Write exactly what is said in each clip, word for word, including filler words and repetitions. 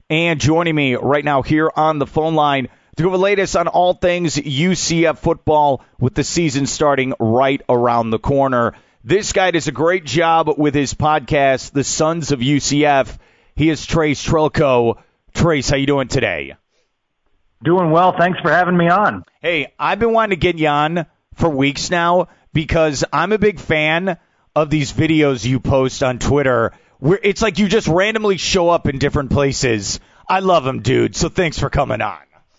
And joining me right now here on the phone line to go over the latest on all things U C F football with the season starting right around the corner. This guy does a great job with his podcast, The Sons of U C F. He is Trace Trelko. Trace, how you doing today? Doing well. Thanks for having me on. Hey, I've been wanting to get you on for weeks now because I'm a big fan of these videos you post on Twitter where it's like you just randomly show up in different places. I love them, dude. So thanks for coming on.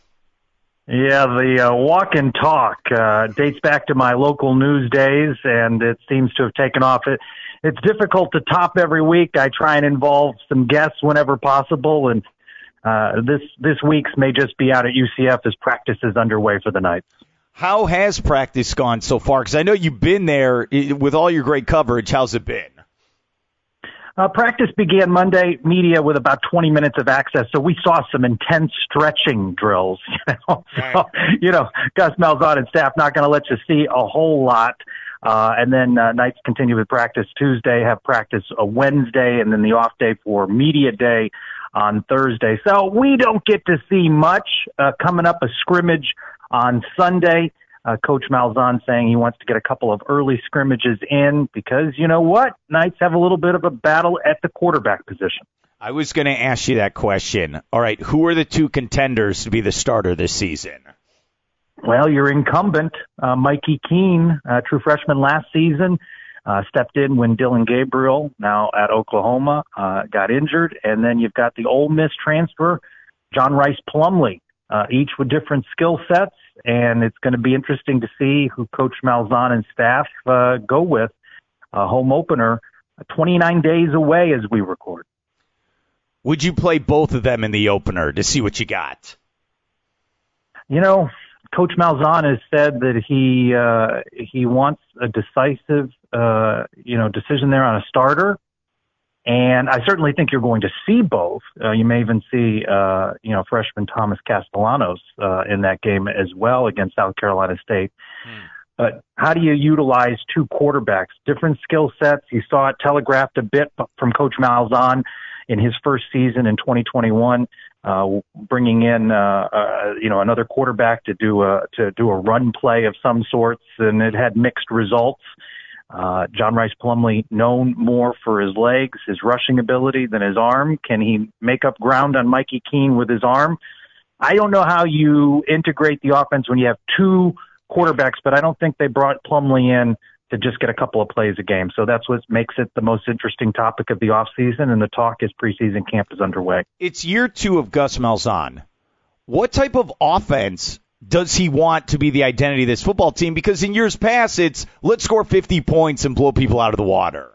Yeah, the uh, walk and talk uh, dates back to my local news days, and it seems to have taken off. It, it's difficult to top every week. I try and involve some guests whenever possible, and uh, this this week's may just be out at U C F as practice is underway for the Knights. How has practice gone so far? Because I know you've been there with all your great coverage. How's it been? Uh, practice began Monday, media with about twenty minutes of access, so we saw some intense stretching drills. You know, so, you know Gus Malzahn and staff not going to let you see a whole lot. Uh, and then uh, Knights continue with practice Tuesday, have practice a Wednesday, and then the off day for media day on Thursday. So we don't get to see much. Uh, coming up a scrimmage on Sunday. Uh, Coach Malzahn saying he wants to get a couple of early scrimmages in because, you know what, Knights have a little bit of a battle at the quarterback position. I was going to ask you that question. All right, who are the two contenders to be the starter this season? Well, your incumbent, uh, Mikey Keene, uh, true freshman last season, uh, stepped in when Dylan Gabriel, now at Oklahoma, uh, got injured. And then you've got the Ole Miss transfer, John Rice Plumlee, uh, each with different skill sets. And it's going to be interesting to see who Coach Malzahn and staff uh, go with. A home opener, twenty-nine days away as we record. Would you play both of them in the opener to see what you got? You know, Coach Malzahn has said that he uh, he wants a decisive, uh, you know, decision there on a starter. And I certainly think you're going to see both. Uh, you may even see, uh, you know, freshman Thomas Castellanos uh, in that game as well against South Carolina State. Hmm. But how do you utilize two quarterbacks, different skill sets? You saw it telegraphed a bit from Coach Malzahn in his first season in twenty twenty-one, uh, bringing in, uh, uh, you know, another quarterback to do a to do a run play of some sorts, and it had mixed results. Uh, John Rice Plumlee, known more for his legs, his rushing ability than his arm. Can he make up ground on Mikey Keene with his arm? I don't know how you integrate the offense when you have two quarterbacks, but I don't think they brought Plumlee in to just get a couple of plays a game. So that's what makes it the most interesting topic of the offseason, and the talk is preseason camp is underway. It's year two of Gus Malzahn. What type of offense does he want to be the identity of this football team? Because in years past, it's let's score fifty points and blow people out of the water.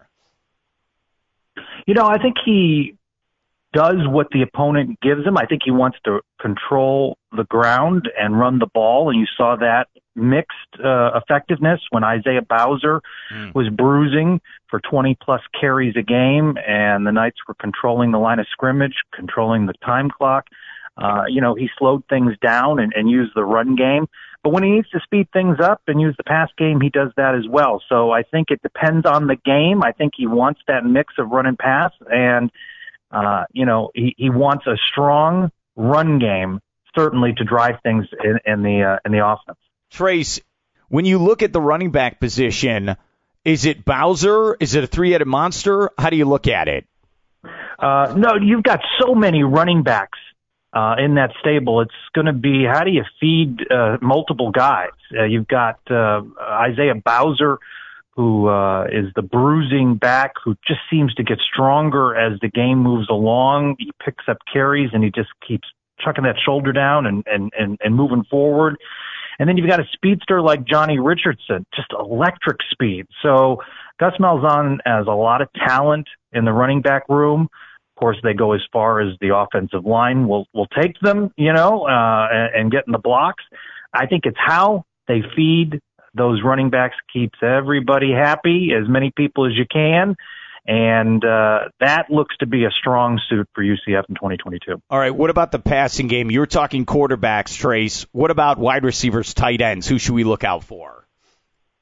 You know, I think he does what the opponent gives him. I think he wants to control the ground and run the ball, and you saw that mixed uh, effectiveness when Isaiah Bowser mm. was bruising for twenty-plus carries a game, and the Knights were controlling the line of scrimmage, controlling the time clock. Uh, you know, he slowed things down and, and used the run game. But when he needs to speed things up and use the pass game, he does that as well. So I think it depends on the game. I think he wants that mix of run and pass. And, uh, you know, he, he wants a strong run game, certainly, to drive things in, in the uh, in the offense. Trace, when you look at the running back position, is it Bowser? Is it a three-headed monster? How do you look at it? Uh, no, you've got so many running backs Uh, in that stable. It's going to be, how do you feed uh, multiple guys? Uh, you've got uh, Isaiah Bowser, who uh, is the bruising back, who just seems to get stronger as the game moves along. He picks up carries, and he just keeps chucking that shoulder down and, and, and, and moving forward. And then you've got a speedster like Johnny Richardson, just electric speed. So Gus Malzahn has a lot of talent in the running back room. Of course, they go as far as the offensive line will will take them, you know, uh, and, and get in the blocks. I think it's how they feed those running backs keeps everybody happy, as many people as you can, and uh, that looks to be a strong suit for U C F in twenty twenty-two. All right, what about the passing game? You were talking quarterbacks, Trace. What about wide receivers, tight ends? Who should we look out for?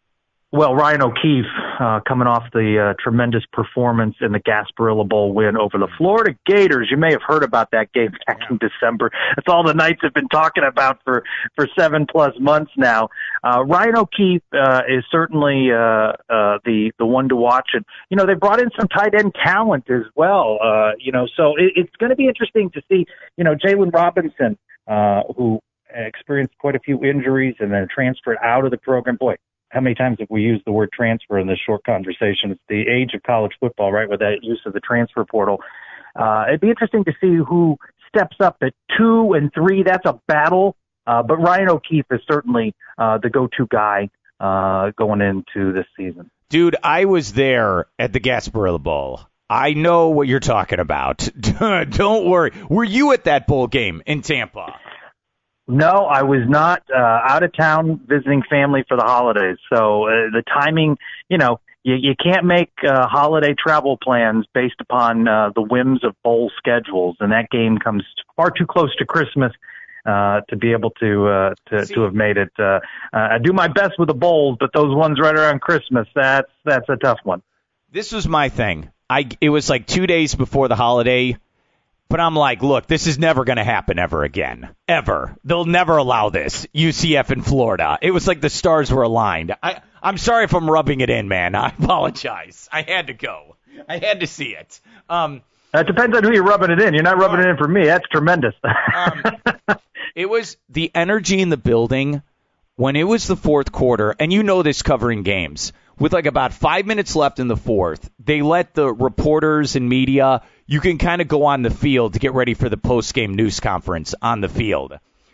Well, Ryan O'Keefe, uh, coming off the uh, tremendous performance in the Gasparilla Bowl win over the Florida Gators. You may have heard about that game back in December. That's all the Knights have been talking about for, for seven plus months now. Uh, Ryan O'Keefe uh, is certainly uh, uh, the the one to watch. And, you know, they brought in some tight end talent as well. Uh, you know, so it, it's going to be interesting to see, you know, Jalen Robinson, uh, who experienced quite a few injuries and then transferred out of the program. Boy, how many times have we used the word transfer in this short conversation? It's the age of college football, right, with that use of the transfer portal. Uh, it'd be interesting to see who steps up at two and three. That's a battle. Uh, but Ryan O'Keefe is certainly uh, the go-to guy uh, going into this season. Dude, I was there at the Gasparilla Bowl. I know what you're talking about. Don't worry. Were you at that bowl game in Tampa? No, I was not uh, out of town visiting family for the holidays. So uh, the timing, you know, you, you can't make uh, holiday travel plans based upon uh, the whims of bowl schedules. And that game comes far too close to Christmas uh, to be able to uh, to, to have made it. Uh, uh, I do my best with the bowls, but those ones right around Christmas, that's that's a tough one. This was my thing. I It was like two days before the holiday. But I'm like, look, this is never going to happen ever again. Ever. They'll never allow this. U C F in Florida. It was like the stars were aligned. I, I'm sorry if I'm rubbing it in, man. I apologize. I had to go. I had to see it. Um, it depends on who you're rubbing it in. You're not rubbing it in for me. That's tremendous. um, it was the energy in the building when it was the fourth quarter, and you know this covering games. With like about five minutes left in the fourth, they let the reporters and media, you can kind of go on the field to get ready for the post-game news conference on the field.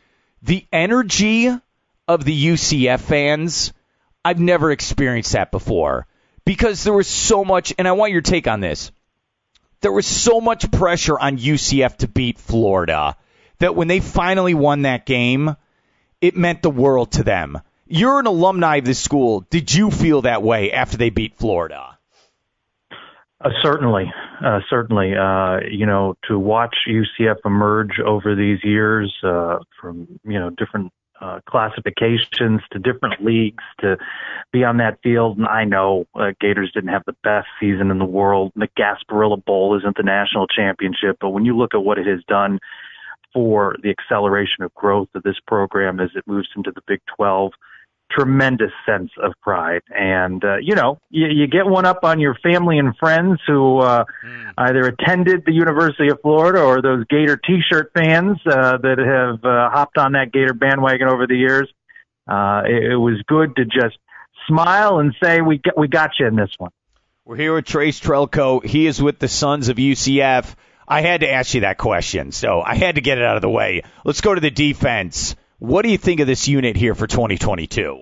The energy of the U C F fans, I've never experienced that before because there was so much, and I want your take on this, there was so much pressure on U C F to beat Florida that when they finally won that game, it meant the world to them. You're an alumni of this school. Did you feel that way after they beat Florida? Uh, certainly, uh, certainly. Uh, you know, to watch U C F emerge over these years uh, from, you know, different uh, classifications to different leagues to be on that field. And I know uh, Gators didn't have the best season in the world. The Gasparilla Bowl isn't the national championship. But when you look at what it has done for the acceleration of growth of this program as it moves into the Big twelve, tremendous sense of pride. And, uh, you know, you, you get one up on your family and friends who uh, mm. either attended the University of Florida or those Gator T-shirt fans uh, that have uh, hopped on that Gator bandwagon over the years. Uh, it, it was good to just smile and say, we got, we got you in this one. We're here with Trace Trelko. He is with the Sons of U C F. I had to ask you that question, so I had to get it out of the way. Let's go to the defense. What do you think of this unit here for twenty twenty-two?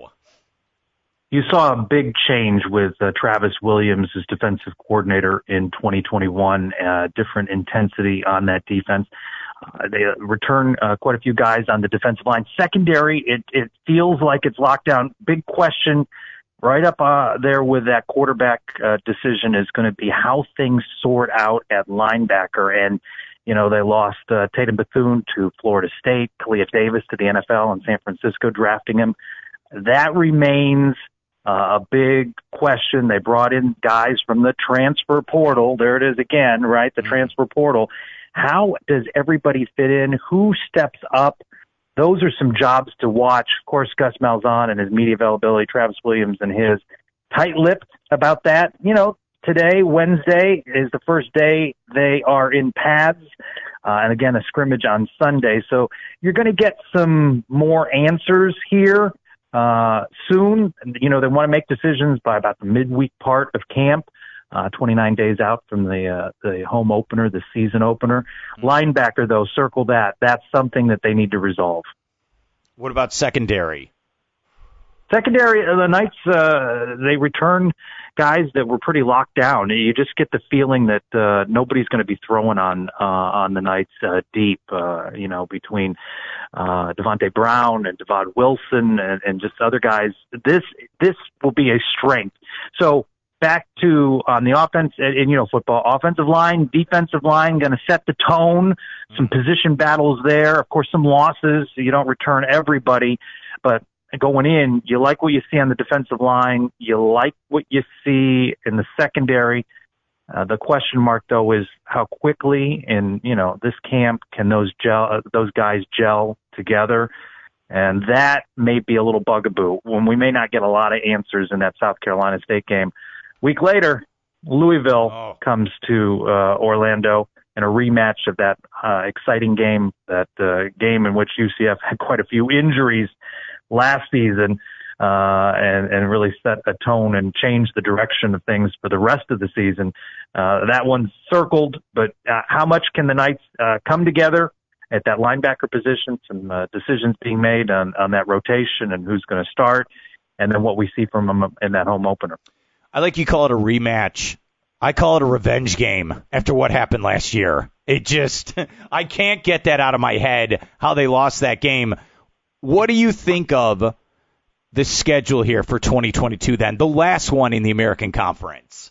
You saw a big change with uh, Travis Williams as defensive coordinator in twenty twenty-one, uh, different intensity on that defense. Uh, they return uh, quite a few guys on the defensive line. Secondary, it, it feels like it's locked down. Big question right up uh, there with that quarterback uh, decision is going to be how things sort out at linebacker. And you know, they lost uh, Tatum Bethune to Florida State, Kalia Davis to the N F L, and San Francisco drafting him. That remains uh, a big question. They brought in guys from the transfer portal. There it is again, right? The transfer portal. How does everybody fit in? Who steps up? Those are some jobs to watch. Of course, Gus Malzahn and his media availability, Travis Williams and his, tight-lipped about that. You know, today, Wednesday, is the first day they are in pads, uh, and again, a scrimmage on Sunday. So you're going to get some more answers here uh, soon. You know, they want to make decisions by about the midweek part of camp, uh, twenty-nine days out from the uh, the home opener, the season opener. Linebacker, though, circle that. That's something that they need to resolve. What about secondary? Secondary, the Knights, uh, they return guys that were pretty locked down. You just get the feeling that uh, nobody's going to be throwing on uh, on the Knights uh, deep, uh, you know, between uh, Devontae Brown and Devon Wilson and, and just other guys. This this will be a strength. So back to on the offense, and, and you know, football, offensive line, defensive line, going to set the tone. Some position battles there. Of course, some losses. You don't return everybody, but going in, you like what you see on the defensive line. You like what you see in the secondary. Uh, the question mark, though, is how quickly in, you know, this camp can those gel, uh, those guys gel together. And that may be a little bugaboo when we may not get a lot of answers in that South Carolina State game. Week later, Louisville oh. comes to uh, Orlando in a rematch of that uh, exciting game, that uh, game in which U C F had quite a few injuries last season, uh, and, and really set a tone and changed the direction of things for the rest of the season. Uh, that one's circled, but uh, how much can the Knights uh, come together at that linebacker position? Some uh, decisions being made on, on that rotation and who's going to start, and then what we see from them in that home opener. I like you call it a rematch. I call it a revenge game after what happened last year. It just, I can't get that out of my head, how they lost that game. What do you think of the schedule here for twenty twenty-two then, the last one in the American Conference?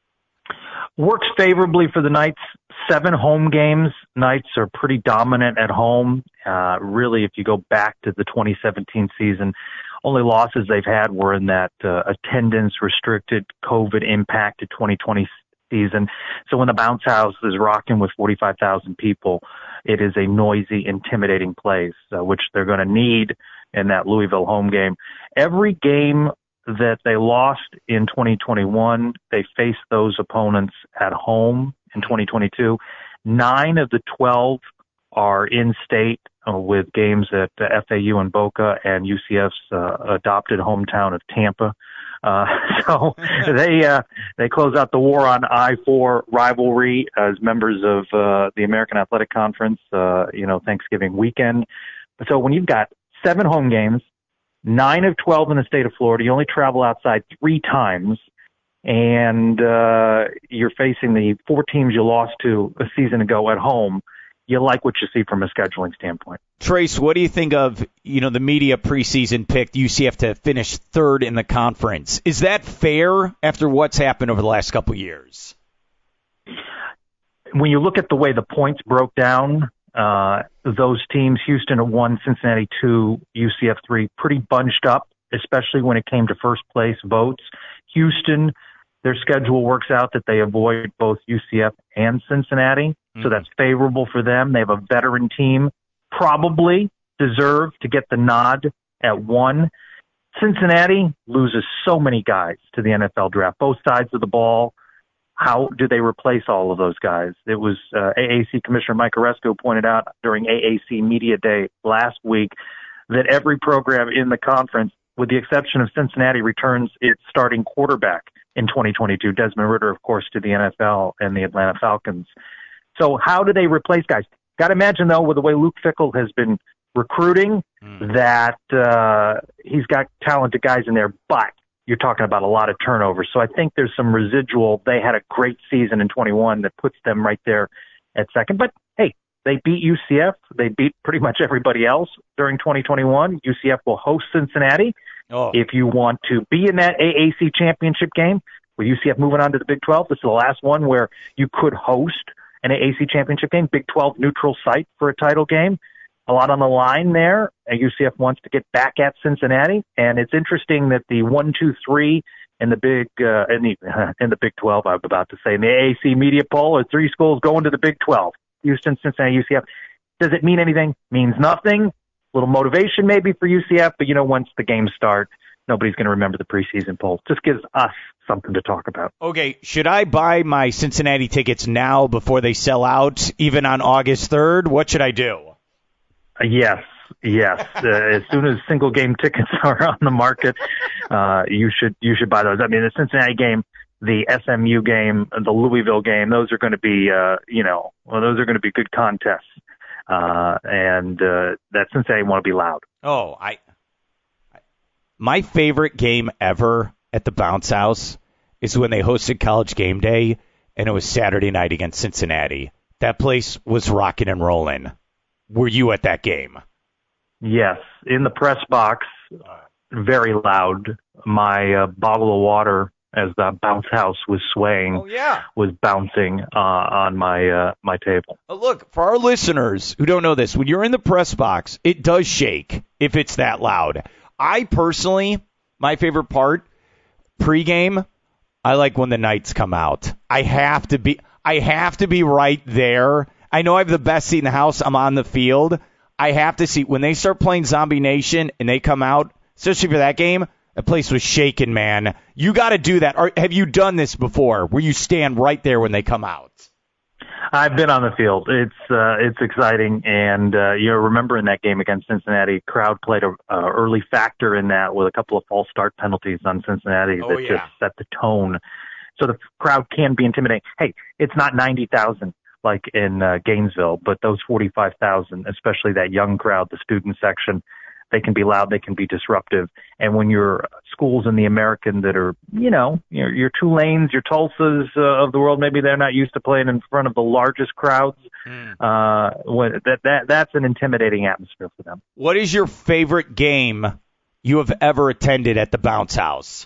Works favorably for the Knights. Seven home games. Knights are pretty dominant at home. Uh, really, if you go back to the twenty seventeen season, only losses they've had were in that uh, attendance-restricted, COVID-impacted twenty twenty season. So when the bounce house is rocking with forty-five thousand people, it is a noisy, intimidating place, uh, which they're going to need in that Louisville home game. Every game that they lost in twenty twenty-one, they faced those opponents at home in twenty twenty-two. Nine of the twelve are in-state uh, with games at uh, F A U and Boca and U C F's uh, adopted hometown of Tampa. Uh, so they uh, they close out the war on I four rivalry as members of uh, the American Athletic Conference, uh, you know, Thanksgiving weekend. So when you've got seven home games, nine of twelve in the state of Florida, you only travel outside three times, and uh, you're facing the four teams you lost to a season ago at home, you like what you see from a scheduling standpoint. Trace, what do you think of, you know, the media preseason picked U C F to finish third in the conference? Is that fair after what's happened over the last couple of years? When you look at the way the points broke down, uh, those teams, Houston at one, Cincinnati two, U C F three, pretty bunched up, especially when it came to first place votes. Houston, their schedule works out that they avoid both U C F and Cincinnati, mm-hmm. so that's favorable for them. They have a veteran team, probably deserve to get the nod at one. Cincinnati loses so many guys to the N F L draft, both sides of the ball. How do they replace all of those guys? It was uh, A A C Commissioner Mike Oresco pointed out during A A C Media Day last week that every program in the conference, with the exception of Cincinnati, returns its starting quarterback in twenty twenty-two. Desmond Ridder, of course, to the N F L and the Atlanta Falcons. So how do they replace guys? Got to imagine, though, with the way Luke Fickell has been recruiting, mm. that uh, he's got talented guys in there, but you're talking about a lot of turnover. So I think there's some residual. They had a great season in twenty-one that puts them right there at second. But, hey, they beat U C F. They beat pretty much everybody else during twenty twenty-one. U C F will host Cincinnati. Oh. If you want to be in that A A C championship game, with U C F moving on to the Big twelve, this is the last one where you could host an A A C championship game, Big twelve neutral site for a title game. A lot on the line there. U C F wants to get back at Cincinnati, and it's interesting that the one, two, three in the Big uh, in the uh, in the Big twelve, I was about to say, in the A A C media poll, are three schools going to the Big twelve: Houston, Cincinnati, U C F. Does it mean anything? Means nothing. A little motivation maybe for U C F, but you know, once the games start, nobody's going to remember the preseason poll. Just gives us something to talk about. Okay, should I buy my Cincinnati tickets now before they sell out, even on August third? What should I do? Uh, yes, yes. Uh, as soon as single game tickets are on the market, uh, you should you should buy those. I mean, the Cincinnati game, the S M U game, the Louisville game, those are going to be, uh, you know, well, those are going to be good contests. Uh, and uh, that Cincinnati want to be loud. Oh, I. My favorite game ever at the Bounce House is when they hosted College Game Day, and it was Saturday night against Cincinnati. That place was rocking and rolling. Were you at that game? Yes, in the press box, very loud. My uh, bottle of water, as the Bounce House was swaying, oh, yeah. was bouncing uh, on my uh, my table. Uh, look, for our listeners who don't know this, when you're in the press box, it does shake if it's that loud. I personally, my favorite part, pregame, I like when the Knights come out. I have to be I have to be right there. I know I have the best seat in the house. I'm on the field. I have to see when they start playing Zombie Nation and they come out, especially for that game, the place was shaking, man. You got to do that. Or have you done this before where you stand right there when they come out? I've been on the field. It's uh, it's exciting, and uh, you know, remember in that game against Cincinnati, crowd played a uh, early factor in that with a couple of false start penalties on Cincinnati oh, that yeah. just set the tone. So the crowd can be intimidating. Hey, it's not ninety thousand like in uh, Gainesville, but those forty-five thousand, especially that young crowd, the student section, they can be loud, they can be disruptive. And when your schools in the American that are, you know, your, your Tulanes, your Tulsas uh, of the world, maybe they're not used to playing in front of the largest crowds. Mm. Uh, when, that that that's an intimidating atmosphere for them. What is your favorite game you have ever attended at the Bounce House?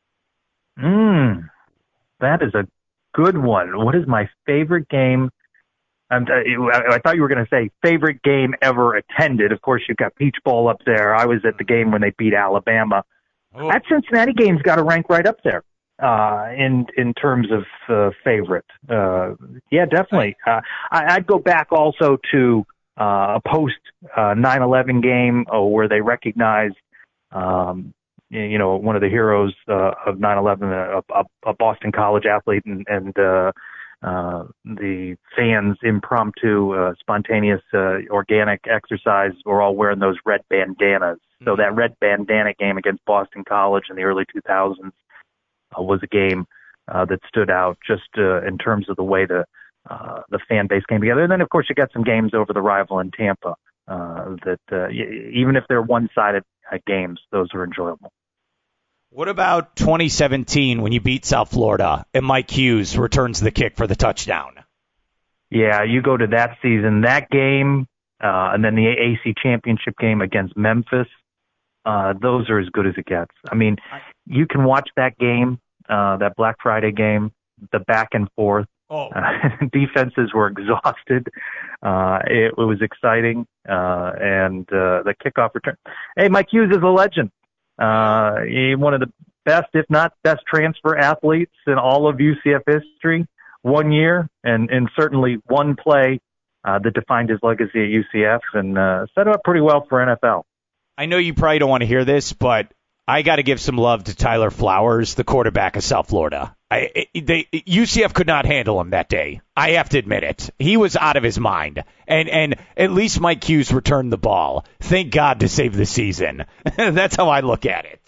Mm, that is a good one. What is my favorite game? I'm, I, I thought you were going to say favorite game ever attended. Of course, you've got Peach Bowl up there. I was at the game when they beat Alabama. Oh. That Cincinnati game's got to rank right up there uh, in in terms of uh, favorite. Uh, yeah, definitely. Uh, I, I'd go back also to uh, a post uh, nine eleven game uh, where they recognized, um, you know, one of the heroes uh, of nine eleven, a, a, a Boston College athlete, and, and uh, Uh, the fans' impromptu, uh, spontaneous, uh, organic exercise were all wearing those red bandanas. Mm-hmm. So that red bandana game against Boston College in the early two thousands uh, was a game uh, that stood out just uh, in terms of the way the uh, the fan base came together. And then, of course, you got some games over the rival in Tampa uh, that uh, y- even if they're one-sided uh, games, those are enjoyable. What about twenty seventeen when you beat South Florida and Mike Hughes returns the kick for the touchdown? Yeah, you go to that season, that game, uh, and then the A C championship game against Memphis. Uh, those are as good as it gets. I mean, you can watch that game, uh, that Black Friday game, the back and forth. Oh. Uh, defenses were exhausted. Uh, it, it was exciting, uh, and uh, the kickoff return. Hey, Mike Hughes is a legend. Uh, he, one of the best, if not best, transfer athletes in all of U C F history. One year, and, and certainly one play uh, that defined his legacy at U C F, and uh, set up pretty well for N F L. I know you probably don't want to hear this, but I got to give some love to Tyler Flowers, the quarterback of South Florida. I, they, U C F could not handle him that day. I have to admit it. He was out of his mind. And and at least Mike Hughes returned the ball. Thank God to save the season. That's how I look at it.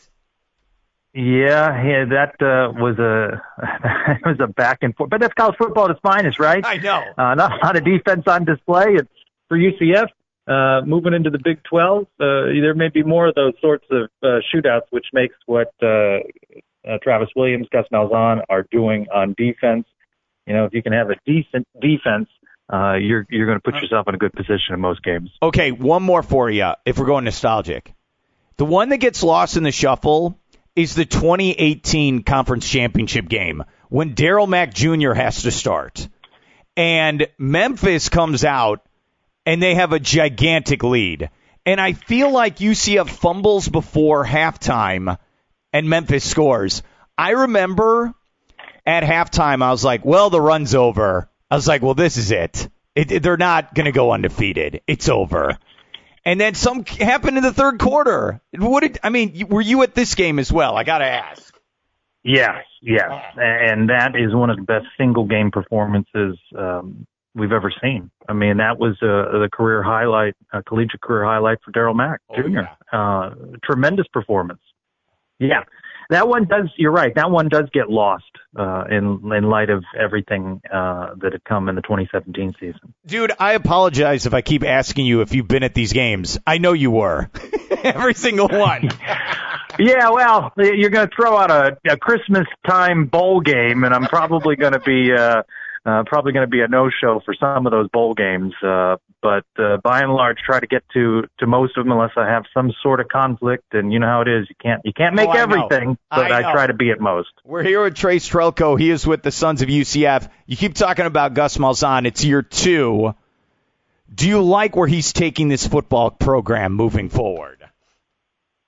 Yeah, yeah that uh, was a it was a back and forth. But that's college football at its finest, right? I know. Uh, not a lot of defense on display. It's for U C F. Uh, moving into the Big twelve, uh, there may be more of those sorts of uh, shootouts, which makes what uh, uh, Travis Williams, Gus Malzahn are doing on defense. You know, if you can have a decent defense, uh, you're you're going to put yourself in a good position in most games. Okay, one more for you, if we're going nostalgic. The one that gets lost in the shuffle is the twenty eighteen Conference Championship game when Darryl Mack Junior has to start. And Memphis comes out, and they have a gigantic lead. And I feel like U C F fumbles before halftime, and Memphis scores. I remember at halftime, I was like, well, the run's over. I was like, well, this is it. it, it they're not going to go undefeated. It's over. And then some happened in the third quarter. What did, I mean, were you at this game as well? I got to ask. Yes, yes. And that is one of the best single-game performances um, we've ever seen. I mean, that was uh, the career highlight, a collegiate career highlight for Darryl Mack oh, Junior Yeah. Uh, tremendous performance. Yeah, that one does, you're right, that one does get lost uh, in in light of everything uh, that had come in the twenty seventeen season. Dude, I apologize if I keep asking you if you've been at these games. I know you were. Every single one. Yeah, well, you're going to throw out a, a Christmas time bowl game, and I'm probably going to be uh, uh, probably going to be a no-show for some of those bowl games. Uh, but uh, by and large, try to get to, to most of them unless I have some sort of conflict. And you know how it is; you can't you can't make oh, I everything, know. but I, I try to be at most. We're here with Trey Strelko. He is with the Sons of U C F. You keep talking about Gus Malzahn. It's year two. Do you like where he's taking this football program moving forward?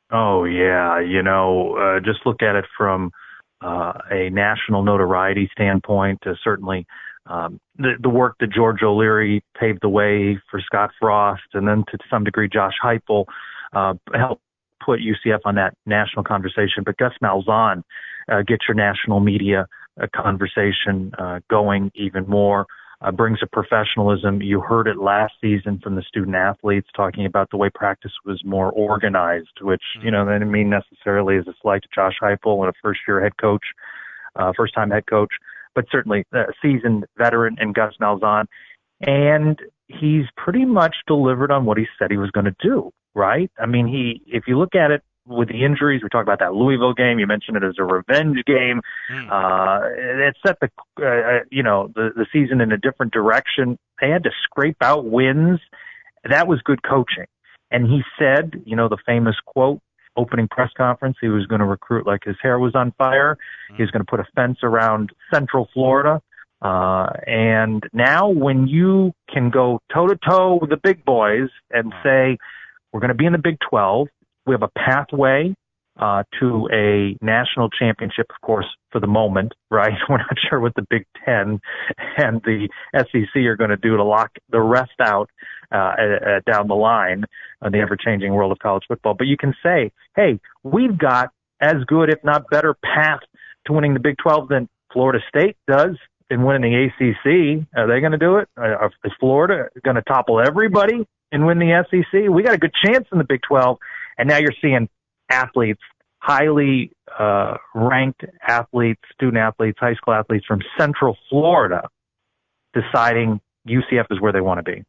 Oh, yeah. You know, uh, just look at it from uh, a national notoriety standpoint. Uh, certainly um, the, the work that George O'Leary paved the way for Scott Frost, and then to some degree Josh Heupel uh, helped put U C F on that national conversation. But Gus Malzahn uh, gets your national media uh, conversation uh, going even more. Uh, brings a professionalism. You heard it last season from the student athletes talking about the way practice was more organized, which, you know, that didn't mean necessarily as a slight to Josh Heupel and a first-year head coach, uh, first-time head coach, but certainly a seasoned veteran in Gus Malzahn. And he's pretty much delivered on what he said he was going to do, right? I mean, he, if you look at it, with the injuries, we talked about that Louisville game. You mentioned it as a revenge game. Mm. Uh, it set the, uh, you know, the, the season in a different direction. They had to scrape out wins. That was good coaching. And he said, you know, the famous quote, opening press conference, he was going to recruit like his hair was on fire. Mm. He was going to put a fence around Central Florida. Uh, and now when you can go toe to toe with the big boys and say, we're going to be in the Big twelve, we have a pathway uh, to a national championship, of course, for the moment, right? We're not sure what the Big Ten and the S E C are going to do to lock the rest out uh, uh, down the line in the ever-changing world of college football. But you can say, hey, we've got as good, if not better, path to winning the Big twelve than Florida State does in winning the A C C. Are they going to do it? Uh, is Florida going to topple everybody and win the S E C? We got a good chance in the Big twelve. And now you're seeing athletes, highly uh, ranked athletes, student athletes, high school athletes from Central Florida deciding U C F is where they want to be.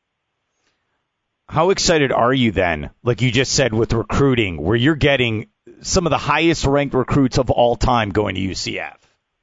How excited are you then, like you just said, with recruiting, where you're getting some of the highest ranked recruits of all time going to U C F?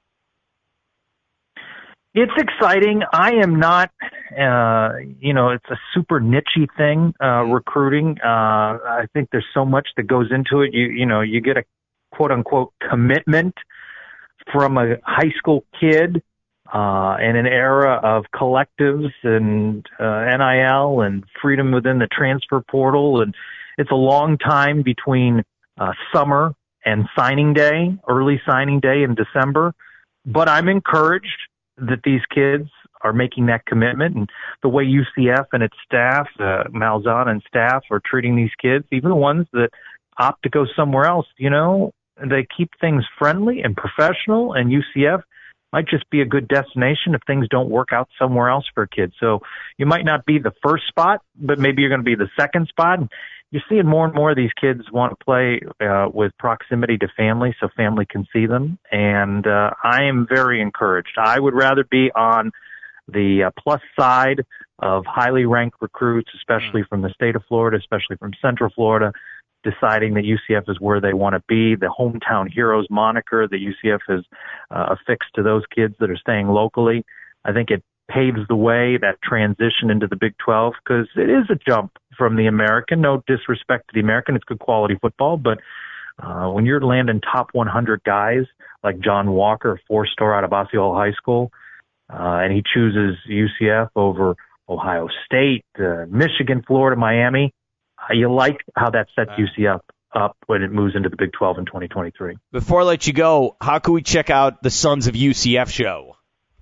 It's exciting. I am not, uh, you know, it's a super niche-y thing, uh, recruiting. Uh, I think there's so much that goes into it. You, you know, you get a quote-unquote commitment from a high school kid uh, in an era of collectives and uh, N I L and freedom within the transfer portal. And it's a long time between uh, summer and signing day, early signing day in December. But I'm encouraged that these kids are making that commitment, and the way U C F and its staff, uh, Malzahn and staff, are treating these kids, even the ones that opt to go somewhere else, you know, they keep things friendly and professional, and U C F might just be a good destination if things don't work out somewhere else for a kid. So you might not be the first spot, but maybe you're going to be the second spot. And you're seeing more and more of these kids want to play uh, with proximity to family so family can see them. And uh, I am very encouraged. I would rather be on the uh, plus side of highly ranked recruits, especially from the state of Florida, especially from Central Florida, deciding that U C F is where they want to be. The hometown heroes moniker that U C F has uh, affixed to those kids that are staying locally, I think it paves the way, that transition into the Big twelve, because it is a jump from the American. No disrespect to the American. It's good quality football, but uh, when you're landing top one hundred guys like John Walker, four-star out of Osceola High School, uh, and he chooses U C F over Ohio State, uh, Michigan, Florida, Miami, uh, you like how that sets U C F up when it moves into the Big twelve in twenty twenty-three. Before I let you go, how can we check out the Sons of U C F show?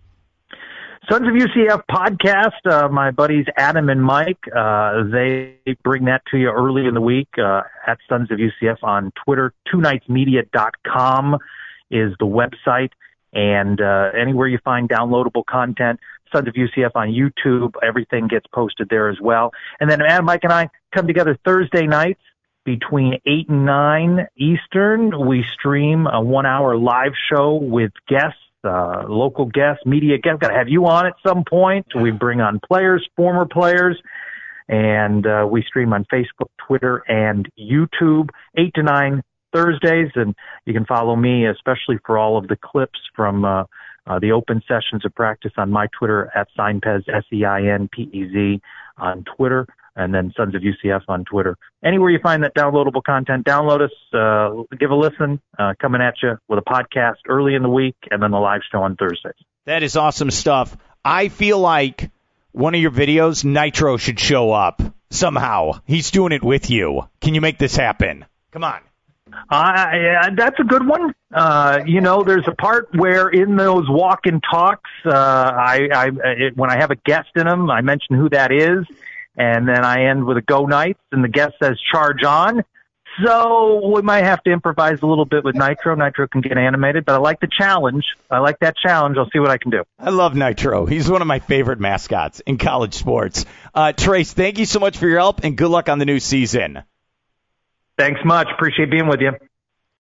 Sons of U C F podcast, uh, my buddies Adam and Mike, uh, they bring that to you early in the week uh, at Sons of U C F on Twitter. two nights media dot com is the website, and uh, anywhere you find downloadable content, Sons of U C F on YouTube, everything gets posted there as well. And then Adam, Mike, and I come together Thursday nights between eight and nine Eastern. We stream a one-hour live show with guests. Uh, local guests, media guests. Got to have you on at some point. We bring on players, former players, and uh, we stream on Facebook, Twitter, and YouTube, eight to nine Thursdays. And you can follow me, especially for all of the clips from uh, uh, the open sessions of practice on my Twitter at Seinpez, S E I N P E Z on Twitter, and then Sons of U C F on Twitter. Anywhere you find that downloadable content, download us, uh, give a listen, uh, coming at you with a podcast early in the week, and then the live show on Thursdays. That is awesome stuff. I feel like one of your videos, Nitro should show up somehow. He's doing it with you. Can you make this happen? Come on. Uh, yeah, that's a good one. Uh, you know, there's a part where in those walk-in talks, uh, I, I it, when I have a guest in them, I mention who that is, and then I end with a go Knights, and the guest says charge on. So we might have to improvise a little bit with Nitro. Nitro can get animated, but I like the challenge. I like that challenge. I'll see what I can do. I love Nitro. He's one of my favorite mascots in college sports. Uh, Trace, thank you so much for your help, and good luck on the new season. Thanks much. Appreciate being with you.